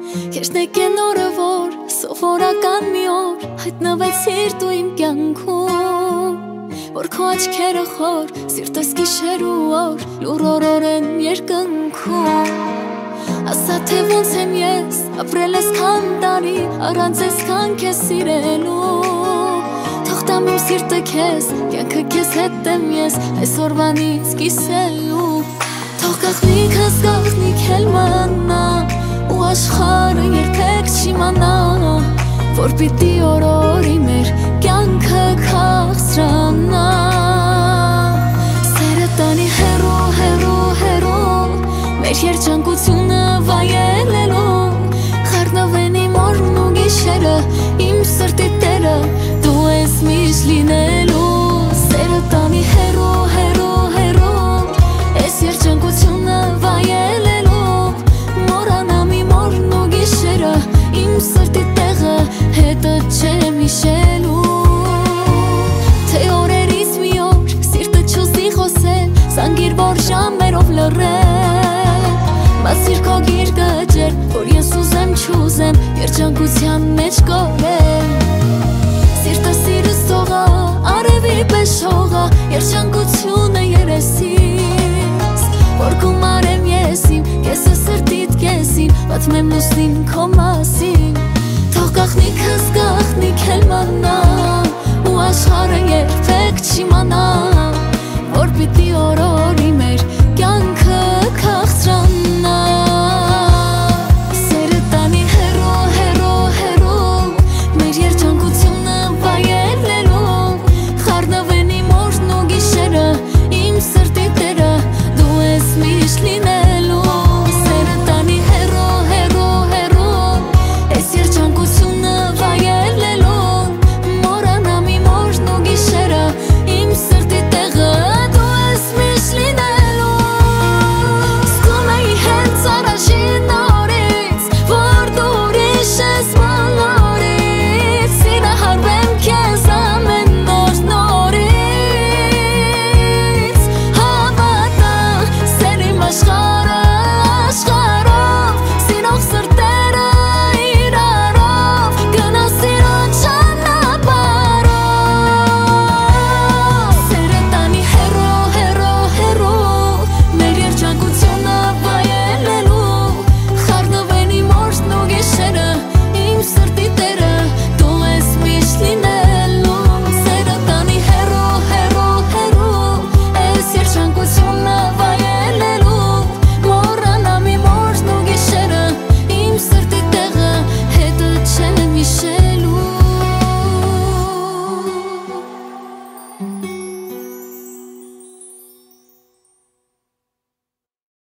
Կեշնեք են օրը, որ սովորական մի օր հայտնվեցիր դու իմ կյանքում, որ քո աչքերը խոր, սիրտս գիշեր ու օր լուրոր են երկնքում։ Ասա թե ոնց եմ ես ապրել այսքան տարի առանց այսքան քեզ սիրելու, թող տամ իմ սիրտը քեզ, կյանքը քեզ հետ եմ ես այսօրվանից կիսելու, թող գաղտնիքս գաղտնիք էլ մնա ու աշխարհը երբեք չիմանա, որ պիտի օրորի մեր կյանքը քաղցրանա, սերը տանի հեռու, հեռու, հեռու, մեր երջանկությունը վայելելու, խառնվեն իմ օրն ու գիշերը, իմ սրտի տերը, դու ես միշտ լինելու, սերը տանի հեռու, հեռու, հեռու, այս երջանկությունը վայելելու, մոռանամ իմ օրն ու գիշերը, իմ սրտի տեղը հետը չեմ հիշելու, թե օրերից մի օր սիրտը չուզի խոսել, զանգիր որ ժամերով լռել, բացիր քո գիրկը ջեր, որ ես ուզեմ չուզեմ երջանկության մեջ կորել, սիրտը սիրս թողա, արևի պես շողա, երջանկությունը երեսից, որ գումարեմ ես իմ, կեսը սրտիդ կեսին, պատմեմ լուսնին քո